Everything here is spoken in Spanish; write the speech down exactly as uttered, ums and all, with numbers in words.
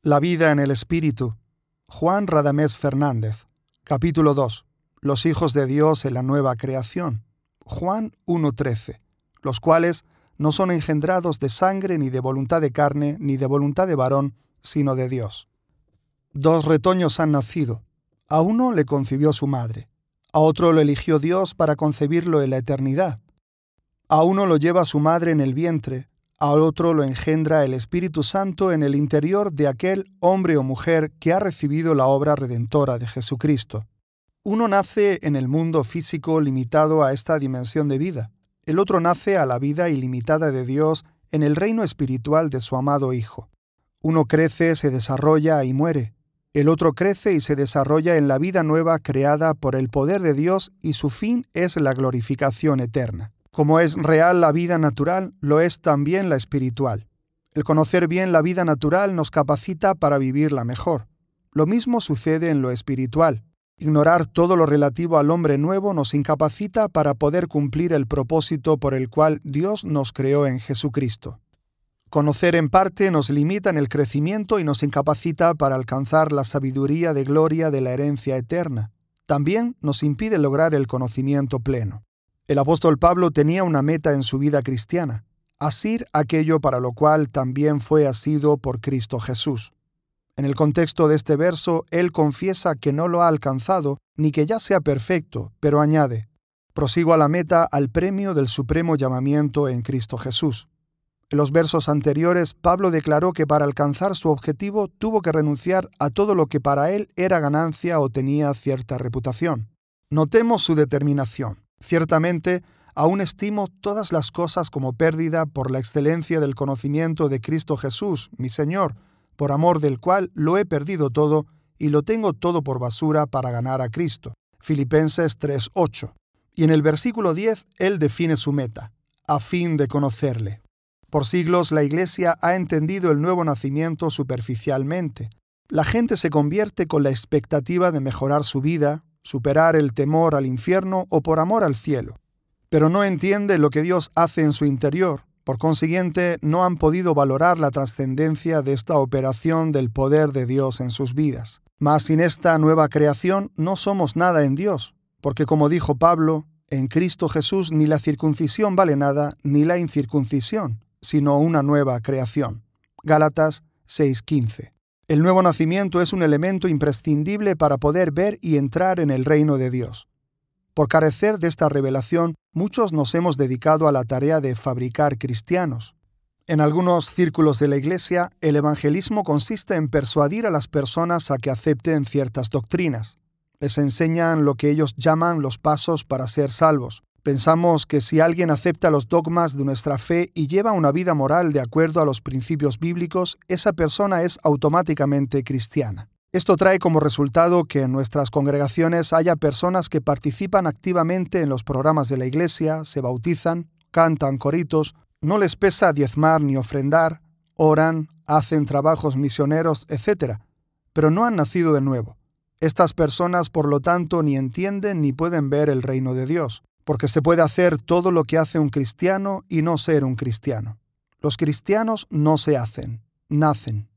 La vida en el Espíritu. Juan Radamés Fernández. Capítulo dos. Los hijos de Dios en la nueva creación. Juan uno trece. Los cuales no son engendrados de sangre, ni de voluntad de carne, ni de voluntad de varón, sino de Dios. Dos retoños han nacido. A uno le concibió su madre. A otro lo eligió Dios para concebirlo en la eternidad. A uno lo lleva su madre en el vientre. A otro lo engendra el Espíritu Santo en el interior de aquel hombre o mujer que ha recibido la obra redentora de Jesucristo. Uno nace en el mundo físico limitado a esta dimensión de vida. El otro nace a la vida ilimitada de Dios en el reino espiritual de su amado Hijo. Uno crece, se desarrolla y muere. El otro crece y se desarrolla en la vida nueva creada por el poder de Dios y su fin es la glorificación eterna. Como es real la vida natural, lo es también la espiritual. El conocer bien la vida natural nos capacita para vivirla mejor. Lo mismo sucede en lo espiritual. Ignorar todo lo relativo al hombre nuevo nos incapacita para poder cumplir el propósito por el cual Dios nos creó en Jesucristo. Conocer en parte nos limita en el crecimiento y nos incapacita para alcanzar la sabiduría de gloria de la herencia eterna. También nos impide lograr el conocimiento pleno. El apóstol Pablo tenía una meta en su vida cristiana, asir aquello para lo cual también fue asido por Cristo Jesús. En el contexto de este verso, él confiesa que no lo ha alcanzado, ni que ya sea perfecto, pero añade, prosigo a la meta al premio del supremo llamamiento en Cristo Jesús. En los versos anteriores, Pablo declaró que para alcanzar su objetivo tuvo que renunciar a todo lo que para él era ganancia o tenía cierta reputación. Notemos su determinación. Ciertamente, aún estimo todas las cosas como pérdida por la excelencia del conocimiento de Cristo Jesús, mi Señor, por amor del cual lo he perdido todo y lo tengo todo por basura para ganar a Cristo. Filipenses tres ocho. Y en el versículo diez, él define su meta, a fin de conocerle. Por siglos la Iglesia ha entendido el nuevo nacimiento superficialmente. La gente se convierte con la expectativa de mejorar su vida, superar el temor al infierno o por amor al cielo. Pero no entiende lo que Dios hace en su interior. Por consiguiente, no han podido valorar la trascendencia de esta operación del poder de Dios en sus vidas. Mas sin esta nueva creación no somos nada en Dios, porque como dijo Pablo, en Cristo Jesús ni la circuncisión vale nada, ni la incircuncisión, sino una nueva creación. Gálatas seis quince. El nuevo nacimiento es un elemento imprescindible para poder ver y entrar en el reino de Dios. Por carecer de esta revelación, muchos nos hemos dedicado a la tarea de fabricar cristianos. En algunos círculos de la Iglesia, el evangelismo consiste en persuadir a las personas a que acepten ciertas doctrinas. Les enseñan lo que ellos llaman los pasos para ser salvos. Pensamos que si alguien acepta los dogmas de nuestra fe y lleva una vida moral de acuerdo a los principios bíblicos, esa persona es automáticamente cristiana. Esto trae como resultado que en nuestras congregaciones haya personas que participan activamente en los programas de la Iglesia, se bautizan, cantan coritos, no les pesa diezmar ni ofrendar, oran, hacen trabajos misioneros, etcétera, pero no han nacido de nuevo. Estas personas, por lo tanto, ni entienden ni pueden ver el reino de Dios. Porque se puede hacer todo lo que hace un cristiano y no ser un cristiano. Los cristianos no se hacen, nacen.